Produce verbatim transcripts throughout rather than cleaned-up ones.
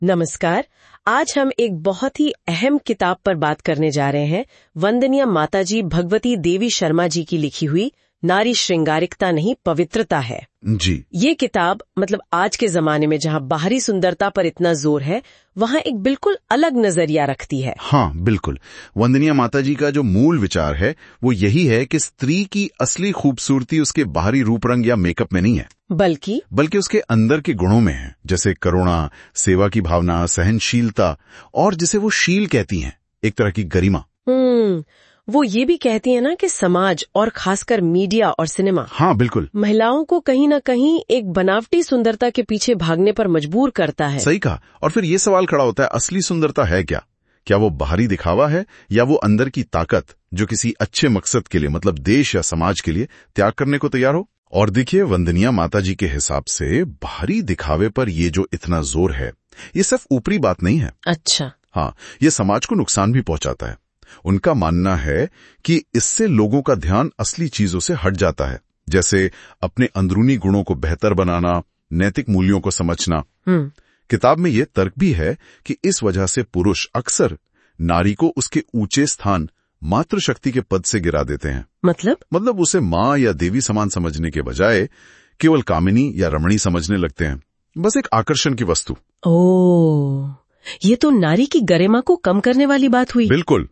नमस्कार। आज हम एक बहुत ही अहम किताब पर बात करने जा रहे हैं। वंदनीय माताजी भगवती देवी शर्मा जी की लिखी हुई नारी श्रृंगारिकता नहीं पवित्रता है जी। ये किताब मतलब आज के जमाने में जहाँ बाहरी सुंदरता पर इतना जोर है, वहाँ एक बिल्कुल अलग नजरिया रखती है। हाँ बिल्कुल। वंदनीय माताजी का जो मूल विचार है वो यही है कि स्त्री की असली खूबसूरती उसके बाहरी रूप रंग या मेकअप में नहीं है, बल्कि बल्कि उसके अंदर के गुणों में है, जैसे करुणा, सेवा की भावना, सहनशीलता और जिसे वो शील कहती हैं, एक तरह की गरिमा। हम्म वो ये भी कहती है ना कि समाज और खासकर मीडिया और सिनेमा हाँ बिल्कुल महिलाओं को कहीं न कहीं एक बनावटी सुंदरता के पीछे भागने पर मजबूर करता है। सही कहा। और फिर ये सवाल खड़ा होता है, असली सुंदरता है क्या? क्या वो बाहरी दिखावा है या वो अंदर की ताकत जो किसी अच्छे मकसद के लिए मतलब देश या समाज के लिए त्याग करने को तैयार हो? और देखिए, वंदनीय माताजी के हिसाब से बाहरी दिखावे पर ये जो इतना जोर है, ये सिर्फ ऊपरी बात नहीं है। अच्छा। हाँ, ये समाज को नुकसान भी पहुंचाता है। उनका मानना है कि इससे लोगों का ध्यान असली चीजों से हट जाता है, जैसे अपने अंदरूनी गुणों को बेहतर बनाना, नैतिक मूल्यों को समझना। किताब में ये तर्क भी है कि इस वजह से पुरुष अक्सर नारी को उसके ऊंचे स्थान मातृशक्ति के पद से गिरा देते हैं। मतलब मतलब उसे माँ या देवी समान समझने के बजाय केवल कामिनी या रमणी समझने लगते हैं, बस एक आकर्षण की वस्तु। ओह, ये तो नारी की गरिमा को कम करने वाली बात हुई। बिल्कुल।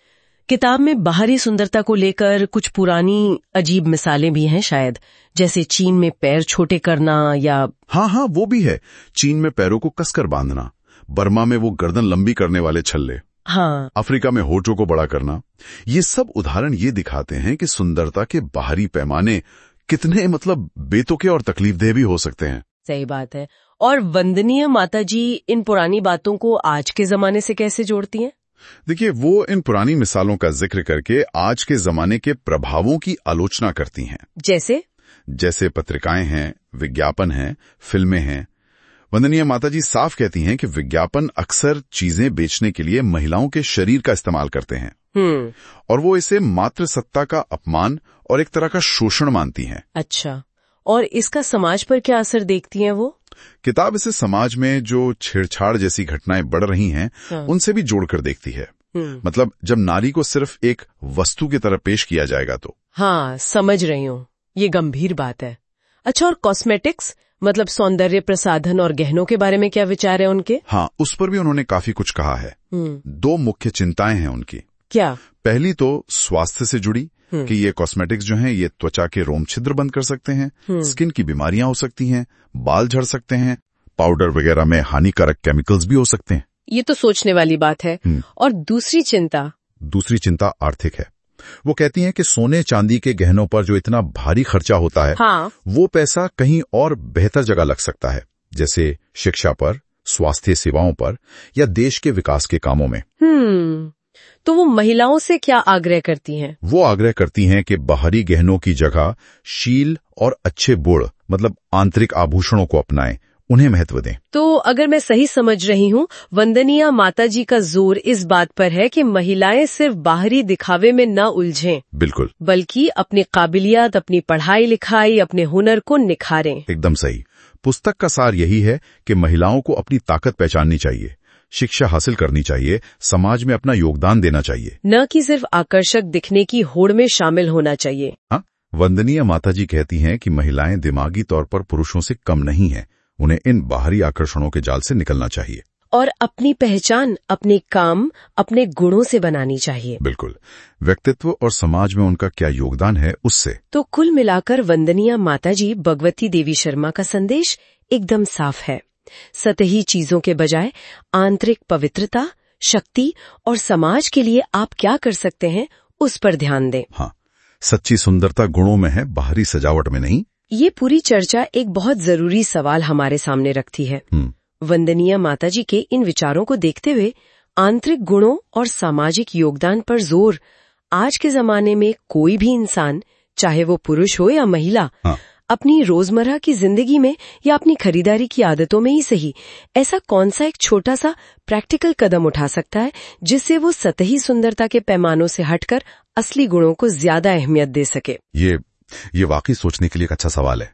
किताब में बाहरी सुंदरता को लेकर कुछ पुरानी अजीब मिसालें भी हैं शायद, जैसे चीन में पैर छोटे करना या हाँ हाँ वो भी है। चीन में पैरों को कसकर बांधना, बर्मा में वो गर्दन लंबी करने वाले छल्ले, हाँ अफ्रीका में होठों को बड़ा करना। ये सब उदाहरण ये दिखाते हैं कि सुंदरता के बाहरी पैमाने कितने मतलब बेतुके और तकलीफदेह भी हो सकते हैं। सही बात है। और वंदनीय माताजी इन पुरानी बातों को आज के जमाने से कैसे जोड़ती हैं? देखिए, वो इन पुरानी मिसालों का जिक्र करके आज के जमाने के प्रभावों की आलोचना करती हैं। जैसे जैसे पत्रिकाएं हैं, विज्ञापन हैं, फिल्में हैं। वंदनीय माताजी साफ कहती हैं कि विज्ञापन अक्सर चीजें बेचने के लिए महिलाओं के शरीर का इस्तेमाल करते हैं हम्म और वो इसे मातृसत्ता का अपमान और एक तरह का शोषण मानती हैं। अच्छा, और इसका समाज पर क्या असर देखती हैं वो? किताब इसे समाज में जो छेड़छाड़ जैसी घटनाएं बढ़ रही हैं, हाँ। उनसे भी जोड़कर देखती है। मतलब जब नारी को सिर्फ एक वस्तु की तरह पेश किया जाएगा तो। हाँ, समझ रही हूँ, ये गंभीर बात है। अच्छा, और कॉस्मेटिक्स मतलब सौंदर्य प्रसाधन और गहनों के बारे में क्या विचार है उनके? हाँ, उस पर भी उन्होंने काफी कुछ कहा है। दो मुख्य चिंताएं हैं उनकी। क्या? पहली तो स्वास्थ्य से जुड़ी कि ये कॉस्मेटिक्स जो हैं ये त्वचा के रोम छिद्र बंद कर सकते हैं, स्किन की बीमारियां हो सकती हैं, बाल झड़ सकते हैं, पाउडर वगैरह में हानिकारक केमिकल्स भी हो सकते हैं। ये तो सोचने वाली बात है। और दूसरी चिंता? दूसरी चिंता आर्थिक है। वो कहती हैं कि सोने चांदी के गहनों पर जो इतना भारी खर्चा होता है, हाँ। वो पैसा कहीं और बेहतर जगह लग सकता है, जैसे शिक्षा पर, स्वास्थ्य सेवाओं पर या देश के विकास के कामों में। हम्म तो वो महिलाओं से क्या आग्रह करती हैं? वो आग्रह करती हैं कि बाहरी गहनों की जगह शील और अच्छे गुण मतलब आंतरिक आभूषणों को अपनाएं, उन्हें महत्व दें। तो अगर मैं सही समझ रही हूँ, वंदनीय माताजी का जोर इस बात पर है कि महिलाएं सिर्फ बाहरी दिखावे में न उलझें, बिल्कुल, बल्कि अपनी काबिलियत, अपनी पढ़ाई लिखाई, अपने हुनर को निखारें। एकदम सही। पुस्तक का सार यही है कि महिलाओं को अपनी ताकत पहचाननी चाहिए, शिक्षा हासिल करनी चाहिए, समाज में अपना योगदान देना चाहिए, न कि सिर्फ आकर्षक दिखने की होड़ में शामिल होना चाहिए। हाँ, वंदनीय माताजी कहती हैं कि महिलाएं दिमागी तौर पर पुरुषों से कम नहीं हैं, उन्हें इन बाहरी आकर्षणों के जाल से निकलना चाहिए और अपनी पहचान अपने काम, अपने गुणों से बनानी चाहिए। बिल्कुल, व्यक्तित्व और समाज में उनका क्या योगदान है उससे। तो कुल मिलाकर वंदनीय माताजी भगवती देवी शर्मा का संदेश एकदम साफ है। सतही चीजों के बजाय आंतरिक पवित्रता, शक्ति और समाज के लिए आप क्या कर सकते हैं उस पर ध्यान दें। हाँ, सच्ची सुंदरता गुणों में है, बाहरी सजावट में नहीं। ये पूरी चर्चा एक बहुत जरूरी सवाल हमारे सामने रखती है। वंदनीय माताजी के इन विचारों को देखते हुए आंतरिक गुणों और सामाजिक योगदान पर जोर आज के जमाने में कोई भी इंसान, चाहे वो पुरुष हो या महिला, हाँ। अपनी रोजमर्रा की जिंदगी में या अपनी खरीदारी की आदतों में ही सही, ऐसा कौन सा एक छोटा सा प्रैक्टिकल कदम उठा सकता है जिससे वो सतही सुंदरता के पैमानों से हटकर असली गुणों को ज्यादा अहमियत दे सके? ये ये वाकई सोचने के लिए एक अच्छा सवाल है।